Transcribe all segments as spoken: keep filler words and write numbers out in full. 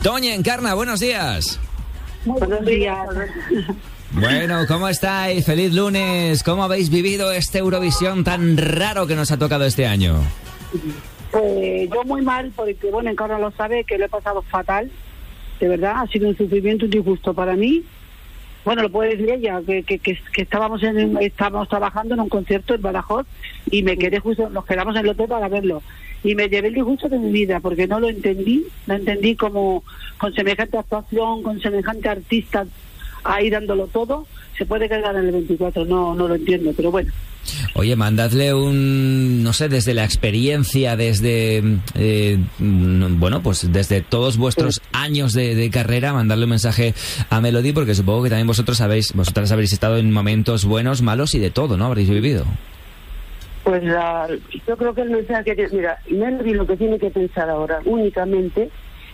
Toñi Encarna, buenos días. Buenos días. Bueno, ¿cómo estáis? Feliz lunes. ¿Cómo habéis vivido este Eurovisión tan raro que nos ha tocado este año? Pues yo muy mal, porque bueno, Encarna lo sabe, que lo he pasado fatal. De verdad, ha sido un sufrimiento, un disgusto para mí. Bueno, lo puede decir ella, que, que, que, que estábamos en, estábamos trabajando en un concierto en Badajoz y me quedé justo, nos quedamos en el hotel para verlo. Y me llevé el disgusto de mi vida, porque no lo entendí, no entendí como con semejante actuación, con semejante artista ahí dándolo todo, se puede quedar en el veinticuatro, no, no lo entiendo, pero bueno. Oye, mandadle un, no sé, desde la experiencia, desde, eh, bueno, pues desde todos vuestros años de, de carrera, mandarle un mensaje a Melody, porque supongo que también vosotros sabéis, vosotras habéis estado en momentos buenos, malos y de todo, ¿no? Habréis vivido. Pues la, yo creo que el mensaje que, mira, Melody lo que tiene que pensar ahora únicamente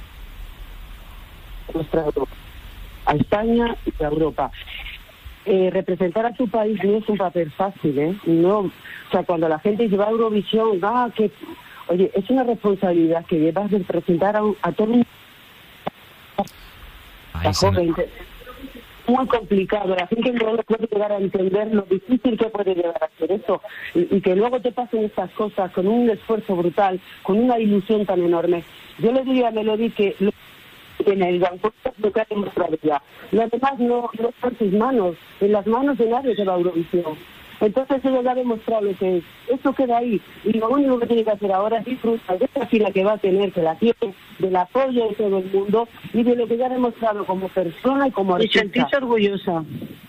nuestra Europa, a España y a Europa. Eh, representar a tu país no es un papel fácil, ¿eh? No, o sea, cuando la gente lleva a Eurovisión, ah, que, oye, es una responsabilidad que llevas de representar a, un, a todo un Ay, joven. Muy complicado, la gente no lo puede llegar a entender lo difícil que puede llegar a hacer eso, y, y que luego te pasen estas cosas con un esfuerzo brutal, con una ilusión tan enorme. Yo le diría a Melody que lo en el banco lo que ha demostrado ya. Lo demás no, no está en sus manos, en las manos de nadie que va a Eurovisión. Entonces ella ya ha demostrado lo que es. Eso queda ahí. Y lo único que tiene que hacer ahora es disfrutar de esta fila que va a tener, que la tiene, del apoyo de todo el mundo y de lo que ya ha demostrado como persona y como artista. Y sentirse orgullosa.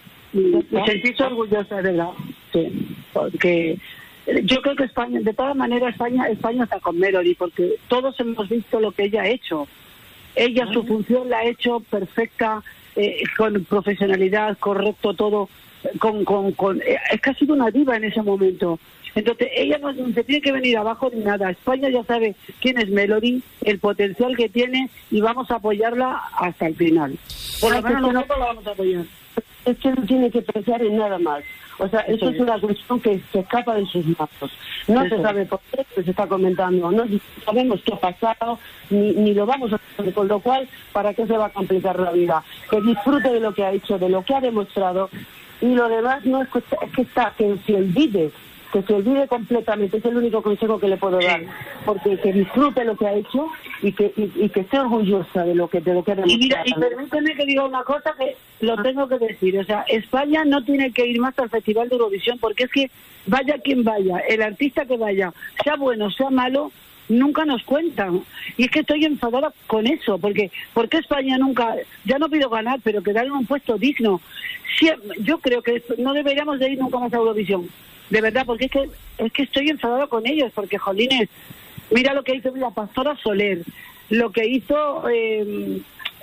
Y, y sentirse orgullosa, de verdad. Sí. Porque yo creo que España, de todas maneras, España, España está con Melody, porque todos hemos visto lo que ella ha hecho. Ella su función la ha hecho perfecta, eh, con profesionalidad, correcto todo, con, con, con eh, es que ha sido una diva en ese momento. Entonces ella no se tiene que venir abajo ni nada. España ya sabe quién es Melody, el potencial que tiene, y vamos a apoyarla hasta el final. Por lo menos nosotros la vamos a apoyar. Es que no tiene que pensar en nada más. O sea, eso es una cuestión que se escapa de sus manos. No se sabe por qué se está comentando, no sabemos qué ha pasado, ni, ni lo vamos a hacer, con lo cual, ¿para qué se va a complicar la vida? Que disfrute de lo que ha hecho, de lo que ha demostrado, y lo demás no es que, es que está, que se olvide, que se olvide completamente, es el único consejo que le puedo dar, porque que disfrute lo que ha hecho y que y, y que esté orgullosa de lo que de lo que ha demostrado. Y mira, y permíteme que diga una cosa que lo tengo que decir, o sea, España no tiene que ir más al Festival de Eurovisión, porque es que vaya quien vaya, el artista que vaya, sea bueno, sea malo, nunca nos cuentan. Y es que estoy enfadada con eso, porque porque España nunca, ya no pido ganar, pero que darle un puesto digno. Sí, yo creo que no deberíamos de ir nunca más a Eurovisión. De verdad, porque es que es que estoy enfadado con ellos, porque, jolines, mira lo que hizo la Pastora Soler, lo que hizo eh,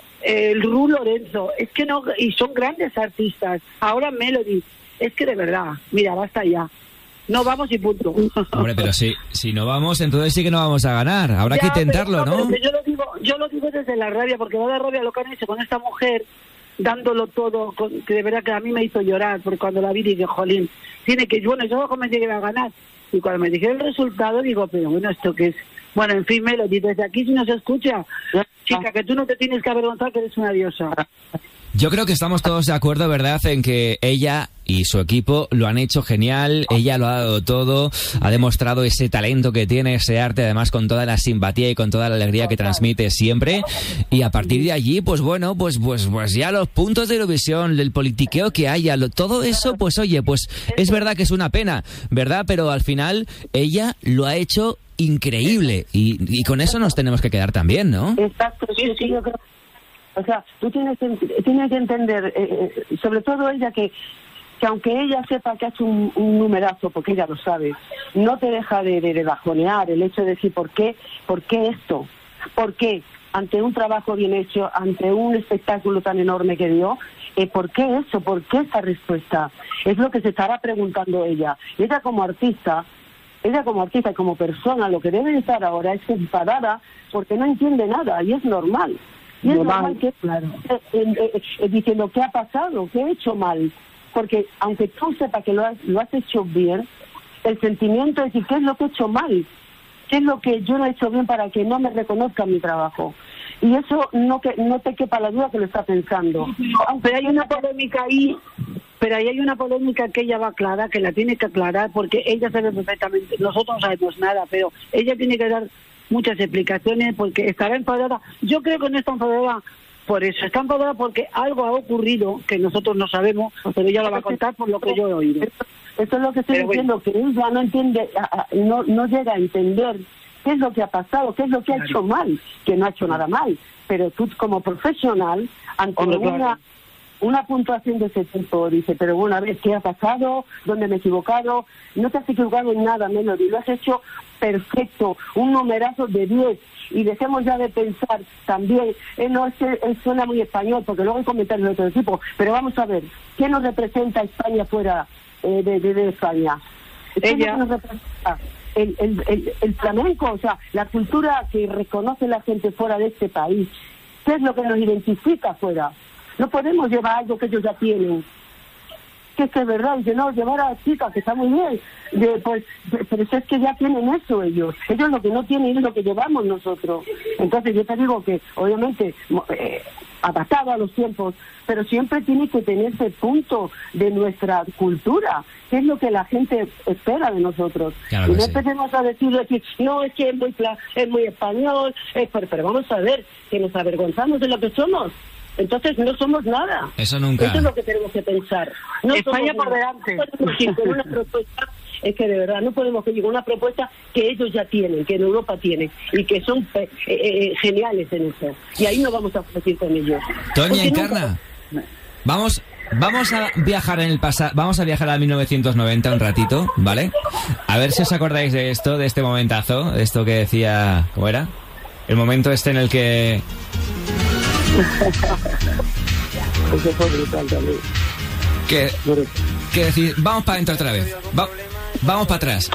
el Ru Lorenzo, es que no, y son grandes artistas. Ahora Melody, es que de verdad, mira, basta ya. No vamos y punto. Hombre, pero si, si no vamos, entonces sí que no vamos a ganar. Habrá ya, que intentarlo, pero, ¿no? Pero yo lo digo, yo lo digo desde la rabia, porque va de rabia lo que han hecho con esta mujer, dándolo todo, con, que de verdad que a mí me hizo llorar, porque cuando la vi dije, jolín, tiene que, bueno, yo comencé que iba a ganar, y cuando me dijeron el resultado digo, pero bueno, ¿esto qué es? Bueno, en fin, Melody, desde aquí si no se escucha, chica, que tú no te tienes que avergonzar, que eres una diosa. Yo creo que estamos todos de acuerdo, ¿verdad?, en que ella y su equipo lo han hecho genial, ella lo ha dado todo, ha demostrado ese talento que tiene, ese arte, además con toda la simpatía y con toda la alegría que transmite siempre, y a partir de allí, pues bueno, pues pues pues ya los puntos de Eurovisión, el politiqueo que haya, lo, todo eso, pues oye, pues es verdad que es una pena, ¿verdad?, pero al final ella lo ha hecho increíble, y, y con eso nos tenemos que quedar también, ¿no? Exacto, sí, sí, yo creo. O sea, tú tienes, tienes que entender, eh, sobre todo ella, que, que aunque ella sepa que ha hecho un, un numerazo, porque ella lo sabe, no te deja de, de, de bajonear el hecho de decir, ¿por qué, ¿por qué esto? ¿Por qué? Ante un trabajo bien hecho, ante un espectáculo tan enorme que dio, eh, ¿por qué eso? ¿Por qué esa respuesta? Es lo que se estará preguntando ella. Y ella como artista, ella como artista y como persona, lo que debe estar ahora es enfadada porque no entiende nada, y es normal. Y es normal, normal que, claro, eh, eh, eh, diciendo, ¿qué ha pasado? ¿Qué he hecho mal? Porque aunque tú sepas que lo has, lo has hecho bien, el sentimiento es decir, ¿qué es lo que he hecho mal? ¿Qué es lo que yo no he hecho bien para que no me reconozcan mi trabajo? Y eso no que no te quepa la duda que lo está pensando. Pero hay una polémica ahí, pero ahí hay una polémica que ella va a aclarar, que la tiene que aclarar, porque ella sabe perfectamente, nosotros no sabemos nada, pero ella tiene que dar muchas explicaciones porque estará enfadada. Yo creo que no está enfadada por eso, está enfadada porque algo ha ocurrido que nosotros no sabemos, pero ella lo va a contar por lo que yo he oído. Eso es lo que estoy pero diciendo, bueno, que ella no entiende, no, no llega a entender qué es lo que ha pasado, qué es lo que ha hecho mal, que no ha hecho nada mal, pero tú como profesional, ante Hombre, una, claro. una puntuación de ese tipo, dice, pero bueno, a ver, ¿qué ha pasado? ¿Dónde me he equivocado? No te has equivocado en nada, Melody, lo has hecho perfecto, un numerazo de diez, y dejemos ya de pensar también, eh, no es que eh, suena muy español, porque luego hay comentarios de otro tipo, pero vamos a ver, ¿qué nos representa España fuera eh, de, de, de España? ¿Qué Ella. nos representa? El, el, el, el flamenco, o sea, la cultura que reconoce la gente fuera de este país. ¿Qué es lo que nos identifica fuera? No podemos llevar algo que ellos ya tienen. Que es que es verdad, dice, no, llevar a las chicas, que está muy bien, de, pues, pero es que ya tienen eso ellos. Ellos lo que no tienen es lo que llevamos nosotros. Entonces yo te digo que, obviamente, eh, adaptado a los tiempos, pero siempre tiene que tener ese punto de nuestra cultura, que es lo que la gente espera de nosotros. Claro y no sí. empecemos a decir, decir, no, es que es muy, es muy español, es, pero, pero vamos a ver, que nos avergonzamos de lo que somos. Entonces no somos nada. Eso nunca. Eso es lo que tenemos que pensar. No España por delante. No con una propuesta, es que de verdad no podemos que llegue una propuesta que ellos ya tienen, que en Europa tienen, y que son eh, eh, geniales en eso. Y ahí no vamos a competir con ellos. Toña Encarna, nunca... vamos... Vamos a viajar en el pasado, vamos a viajar a mil novecientos noventa un ratito, ¿vale? A ver si os acordáis de esto, de este momentazo, de esto que decía, ¿cómo era? El momento este en el que... Eso fue brutal también. ¿Qué, ¿Qué decir? Vamos para adentro otra vez. Va, vamos para atrás.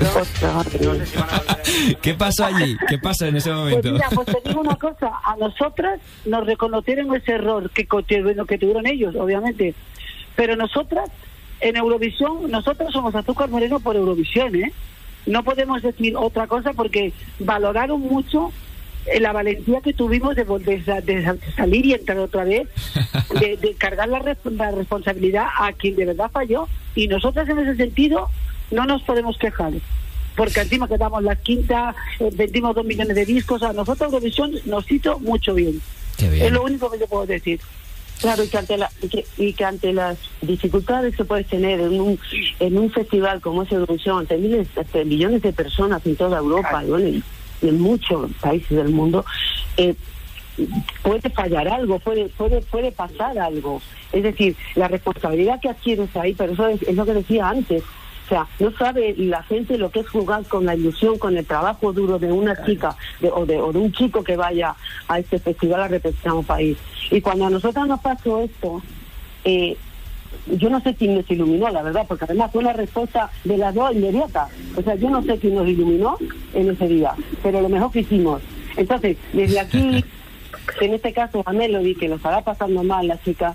¿Qué pasó allí? ¿Qué pasó en ese momento? Pues mira, pues te digo una cosa. A nosotras nos reconocieron ese error que, que tuvieron ellos, obviamente. Pero nosotras, en Eurovisión, nosotros somos Azúcar Moreno por Eurovisión, ¿eh? No podemos decir otra cosa porque valoraron mucho la valentía que tuvimos de, de, de salir y entrar otra vez, de, de cargar la, la responsabilidad a quien de verdad falló, y nosotras en ese sentido no nos podemos quejar, porque encima quedamos las quintas, eh, vendimos dos millones de discos. A nosotros Eurovisión nos hizo mucho bien. Qué bien. Es lo único que yo puedo decir. Claro, y que ante, la, y que, y que ante las dificultades que puedes tener en un en un festival como es Eurovisión, ante miles, ante millones de personas en toda Europa, claro. y bueno, y, y en muchos países del mundo, eh, puede fallar algo, puede puede puede pasar algo. Es decir, la responsabilidad que adquieres ahí, pero eso es, es lo que decía antes. O sea, no sabe la gente lo que es jugar con la ilusión, con el trabajo duro de una chica de, o, de, o de un chico que vaya a este festival a representar un país. Y cuando a nosotros nos pasó esto, eh, yo no sé quién nos iluminó, la verdad, porque además fue una respuesta de las dos inmediata. O sea, yo no sé quién nos iluminó en ese día, pero lo mejor que hicimos. Entonces, desde aquí, en este caso a Melody, que nos estará pasando mal la chica,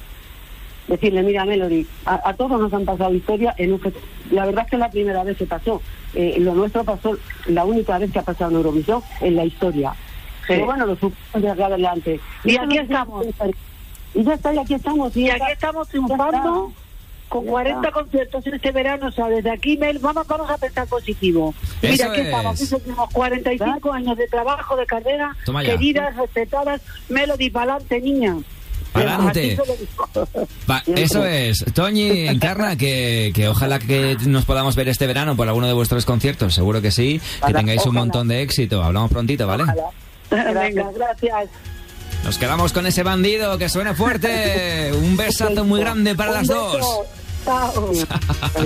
decirle, mira Melody, a, a todos nos han pasado historias, en un, la verdad es que es la primera vez que pasó, eh, lo nuestro pasó, la única vez que ha pasado en Eurovisión en la historia, pero sí. bueno, lo supimos de acá adelante. Y, y aquí estamos. Y ya está, y aquí estamos. Y, y aquí estamos triunfando con cuarenta está. conciertos en este verano, o sea, desde aquí, Mel, vamos, vamos a pensar positivo. Eso Mira, aquí es. estamos, aquí seguimos cuarenta y cinco años de trabajo, de carrera, queridas, respetadas, Melody, pa'lante, niña. Adelante. Va, eso es. Toñi Encarna, que, que ojalá que nos podamos ver este verano por alguno de vuestros conciertos. Seguro que sí. Que tengáis un montón de éxito. Hablamos prontito, ¿vale? Venga, gracias. Nos quedamos con ese bandido. Que suene fuerte. Un besazo muy grande para las dos. Chao.